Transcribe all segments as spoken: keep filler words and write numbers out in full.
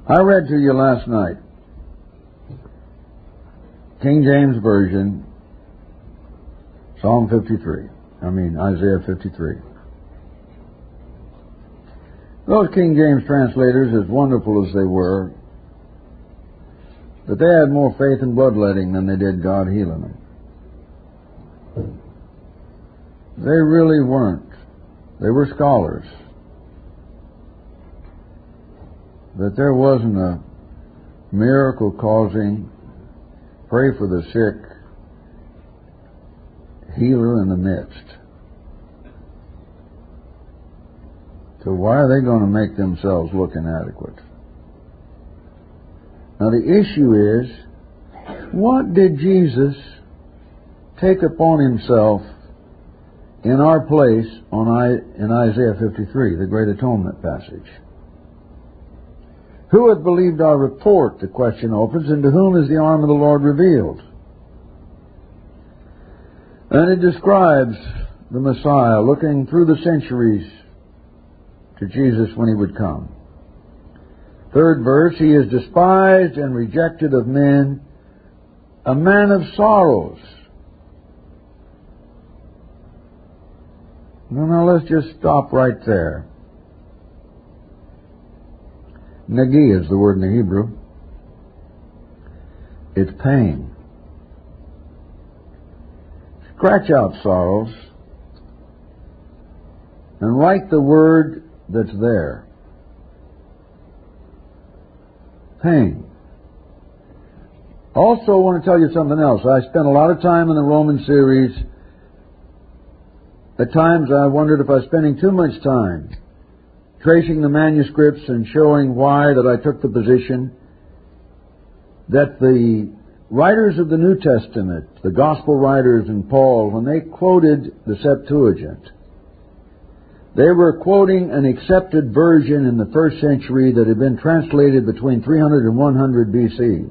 I read to you last night, King James Version, Psalm fifty-three. I mean, Isaiah fifty-three. Those King James translators, as wonderful as they were, but they had more faith in bloodletting than they did God healing them. They really weren't. They were scholars. That there wasn't a miracle causing, pray for the sick, healer in the midst. So why are they going to make themselves look inadequate? Now the issue is, what did Jesus take upon himself in our place on I, in Isaiah fifty-three, the Great Atonement passage? Who hath believed our report, the question opens, and to whom is the arm of the Lord revealed? And it describes the Messiah looking through the centuries to Jesus when he would come. Third verse, he is despised and rejected of men, a man of sorrows. Now, now let's just stop right there. Nagi is the word in the Hebrew. It's pain. Scratch out sorrows and write the word that's there. Pain. Also, I want to tell you something else. I spent a lot of time in the Roman series. At times I wondered if I was spending too much time tracing the manuscripts and showing why that I took the position that the writers of the New Testament, the Gospel writers and Paul, when they quoted the Septuagint, they were quoting an accepted version in the first century that had been translated between three hundred and one hundred B C.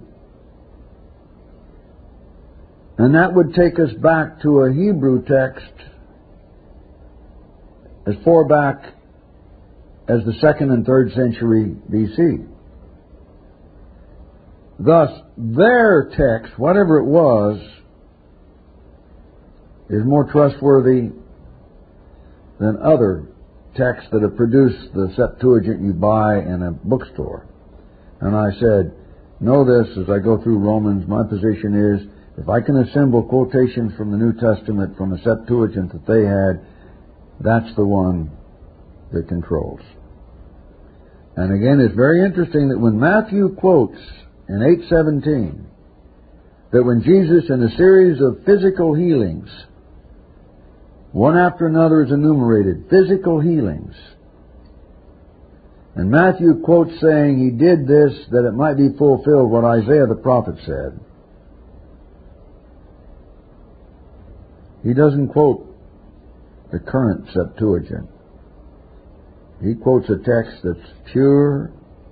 And that would take us back to a Hebrew text as far back as the second and third century B C. Thus, their text, whatever it was, is more trustworthy than other texts that have produced the Septuagint you buy in a bookstore. And I said, know this as I go through Romans, my position is, if I can assemble quotations from the New Testament from a Septuagint that they had, that's the one that controls. And again, it's very interesting that when Matthew quotes in eight seventeen that when Jesus, in a series of physical healings, one after another is enumerated, physical healings, and Matthew quotes saying he did this that it might be fulfilled what Isaiah the prophet said, he doesn't quote the current Septuagint. He quotes a text that's pure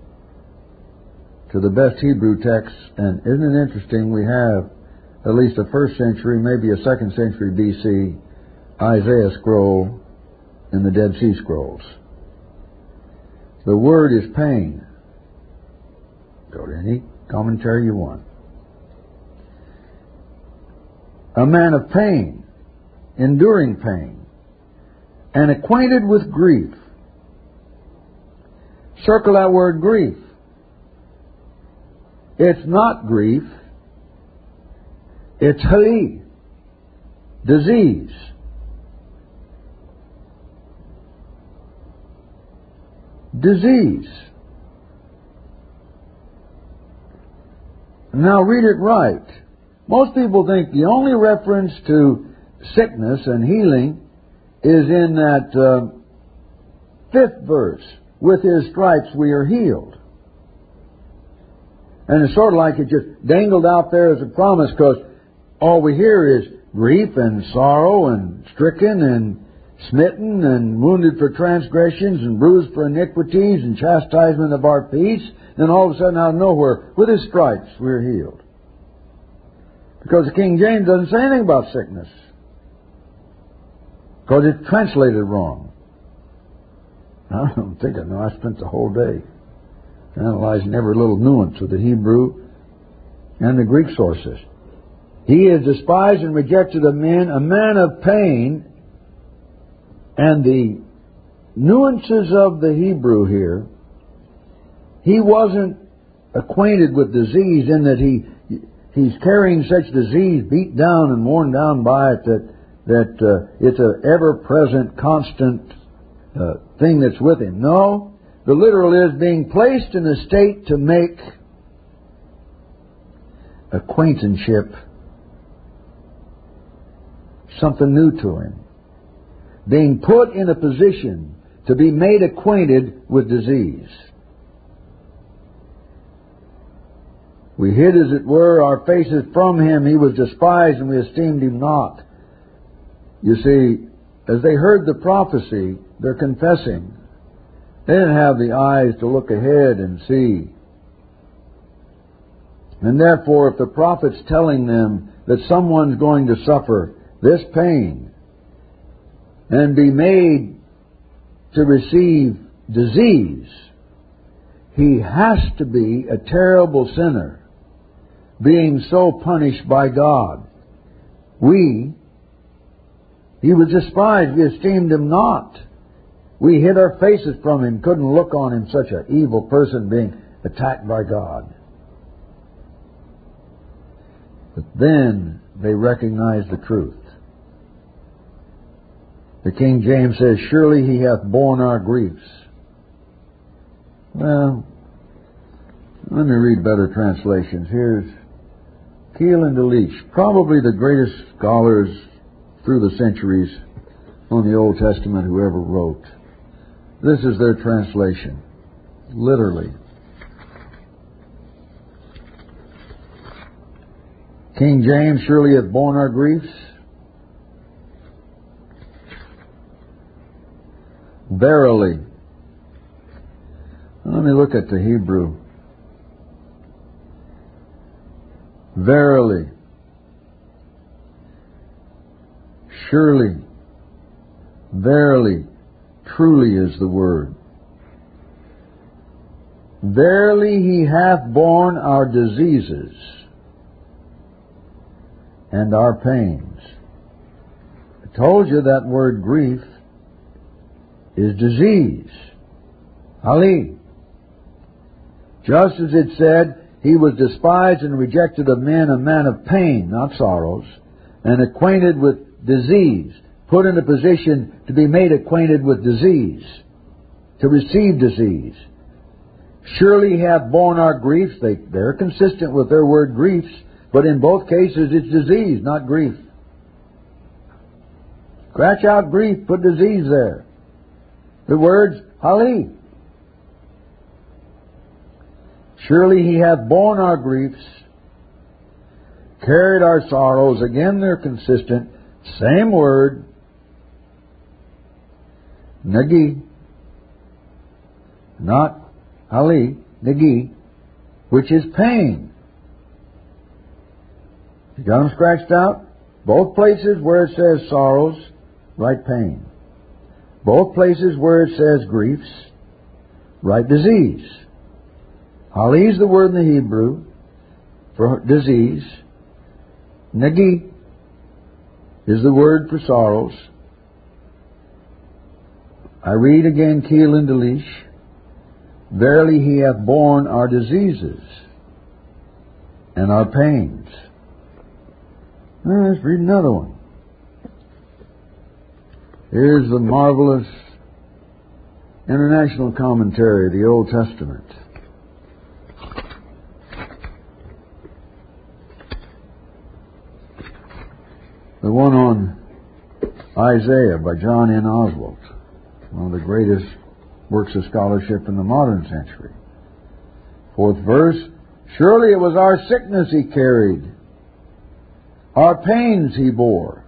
to the best Hebrew text, and isn't it interesting, we have at least a first century, maybe a second century B C, Isaiah scroll in the Dead Sea Scrolls. The word is pain. Go to any commentary you want. A man of pain, enduring pain, and acquainted with grief. Circle that word grief. It's not grief. It's hali, disease. Disease. Now read it right. Most people think the only reference to sickness and healing is in that uh, fifth verse. With his stripes we are healed. And it's sort of like it just dangled out there as a promise, because all we hear is grief and sorrow and stricken and smitten and wounded for transgressions and bruised for iniquities and chastisement of our peace. Then all of a sudden out of nowhere, with his stripes we are healed. Because the King James doesn't say anything about sickness, because it's translated wrong. I don't think I know. I spent the whole day analyzing every little nuance of the Hebrew and the Greek sources. He is despised and rejected of men, a man of pain, and the nuances of the Hebrew here, he wasn't acquainted with disease in that he he's carrying such disease, beat down and worn down by it, that that uh, it's an ever-present, constant uh, thing that's with him. No, the literal is being placed in a state to make acquaintanceship something new to him. Being put in a position to be made acquainted with disease. We hid, as it were, our faces from him. He was despised, and we esteemed him not. You see, as they heard the prophecy, they're confessing. They didn't have the eyes to look ahead and see. And therefore, if the prophet's telling them that someone's going to suffer this pain and be made to receive disease, he has to be a terrible sinner, being so punished by God. We, he was despised, we esteemed him not. We hid our faces from him, couldn't look on him, such an evil person being attacked by God. But then they recognized the truth. The King James says, surely he hath borne our griefs. Well, let me read better translations. Here's Keil and DeLeach, probably the greatest scholars through the centuries on the Old Testament who ever wrote. This is their translation, literally. King James, surely hath borne our griefs. Verily. Let me look at the Hebrew. Verily. Surely. Verily. Truly is the word. Verily he hath borne our diseases and our pains. I told you that word grief is disease. Ali. Just as it said, he was despised and rejected of men, a man of pain, not sorrows, and acquainted with disease, put in a position to be made acquainted with disease, to receive disease. Surely he hath borne our griefs. They, they're consistent with their word griefs, but in both cases it's disease, not grief. Scratch out grief, put disease there. The words, hali. Surely he hath borne our griefs, carried our sorrows. Again, they're consistent. Same word. Nagi. Not hali, nagi, which is pain. You got them scratched out? Both places where it says sorrows, write pain. Both places where it says griefs, write disease. Hali is the word in the Hebrew for disease. Nagi is the word for sorrows. I read again, Keil and DeLeach. Verily he hath borne our diseases and our pains. Well, let's read another one. Here's the marvelous International Commentary of the Old Testament. The one on Isaiah by John N. Oswalt, one of the greatest works of scholarship in the modern century. Fourth verse, surely it was our sickness he carried, our pains he bore.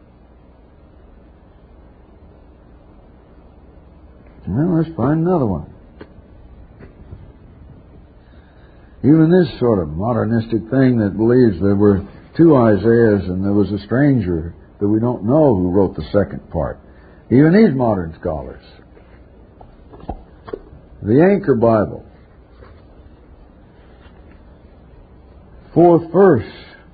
Well, let's find another one. Even this sort of modernistic thing that believes there were two Isaiahs and there was a stranger that we don't know who wrote the second part. Even these modern scholars. The Anchor Bible. Fourth verse.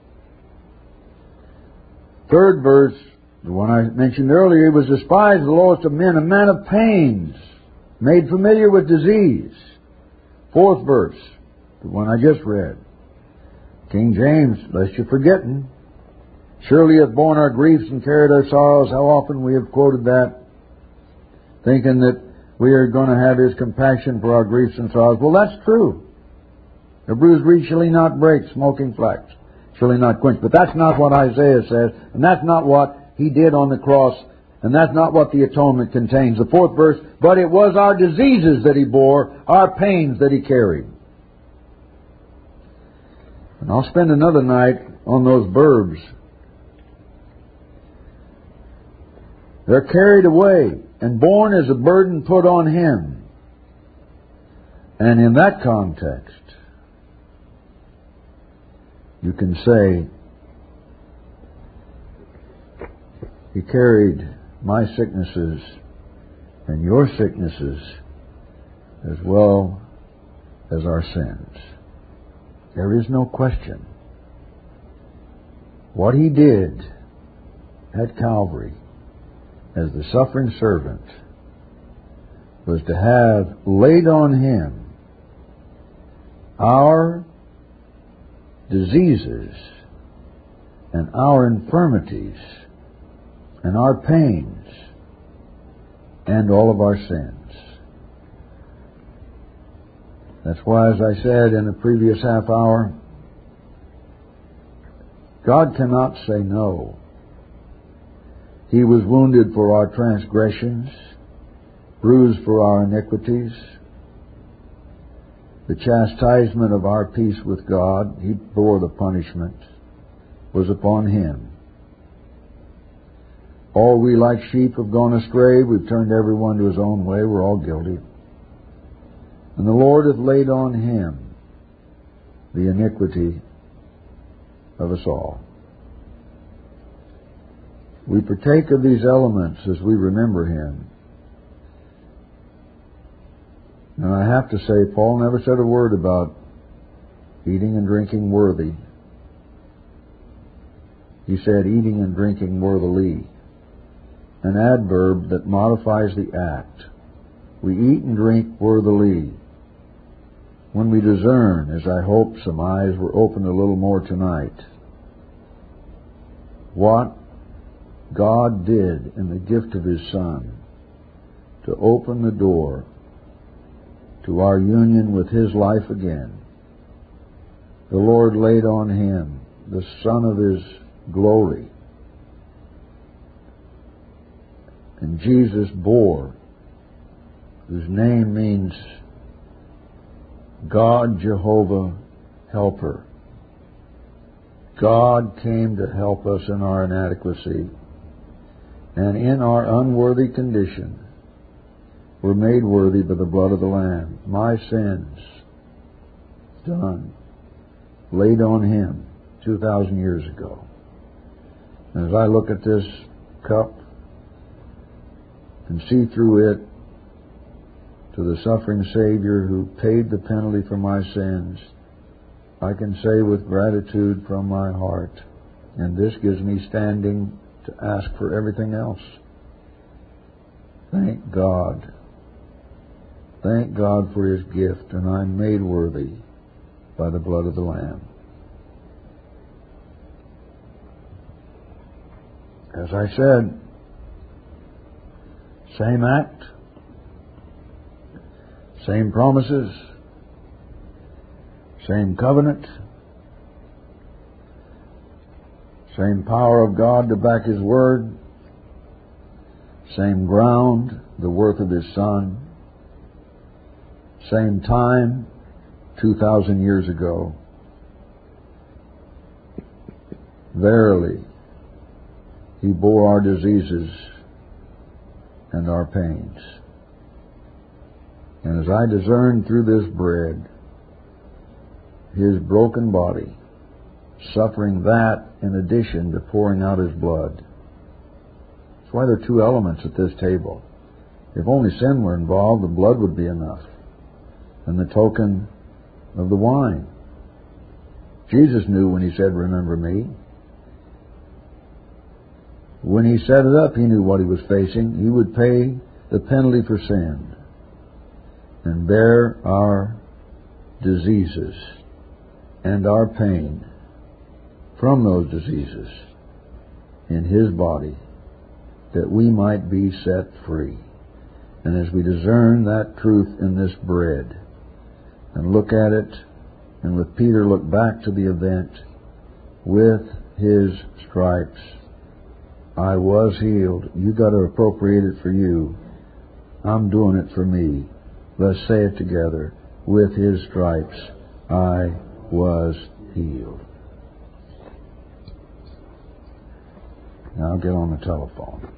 Third verse, the one I mentioned earlier, he was despised, the lowest of men, a man of pains, made familiar with disease. Fourth verse, the one I just read. King James, lest you're forgetting, surely hath borne our griefs and carried our sorrows. How often we have quoted that, thinking that we are going to have His compassion for our griefs and sorrows. Well, that's true. A bruised reed shall He not break, smoking flax shall He not quench. But that's not what Isaiah says, and that's not what He did on the cross, and that's not what the atonement contains. The fourth verse, but it was our diseases that He bore, our pains that He carried. And I'll spend another night on those verbs. They're carried away and borne as a burden put on Him. And in that context, you can say, He carried my sicknesses and your sicknesses as well as our sins. There is no question. What He did at Calvary as the suffering servant was to have laid on Him our diseases and our infirmities and our pains and all of our sins. That's why, as I said in the previous half hour, God cannot say no. He was wounded for our transgressions, bruised for our iniquities. The chastisement of our peace with God, He bore the punishment, was upon Him. All we like sheep have gone astray. We've turned everyone to his own way. We're all guilty. And the Lord hath laid on Him the iniquity of us all. We partake of these elements as we remember Him. And I have to say, Paul never said a word about eating and drinking worthy. He said eating and drinking worthily, an adverb that modifies the act. We eat and drink worthily. When we discern, as I hope some eyes were opened a little more tonight, what God did in the gift of His Son to open the door to our union with His life again. The Lord laid on Him the Son of His glory. And Jesus bore, whose name means God Jehovah Helper. God came to help us in our inadequacy, and in our unworthy condition were made worthy by the blood of the Lamb. My sins, done, laid on Him two thousand years ago. And as I look at this cup and see through it to the suffering Savior who paid the penalty for my sins, I can say with gratitude from my heart, and this gives me standing to ask for everything else, thank God. Thank God for His gift, and I'm made worthy by the blood of the Lamb. As I said, same act, same promises, same covenant, same power of God to back His word, same ground, the worth of His Son, same time, two thousand years ago. Verily, He bore our diseases and our pains. And as I discern through this bread His broken body, suffering that in addition to pouring out His blood. That's why there are two elements at this table. If only sin were involved, the blood would be enough, and the token of the wine. Jesus knew when He said, remember me. When He set it up, He knew what He was facing. He would pay the penalty for sin and bear our diseases and our pain from those diseases in His body, that we might be set free. And as we discern that truth in this bread and look at it, and with Peter look back to the event, with His stripes I was healed. You got to appropriate it for you. I'm doing it for me. Let's say it together. With His stripes I was healed. Now I'll get on the telephone.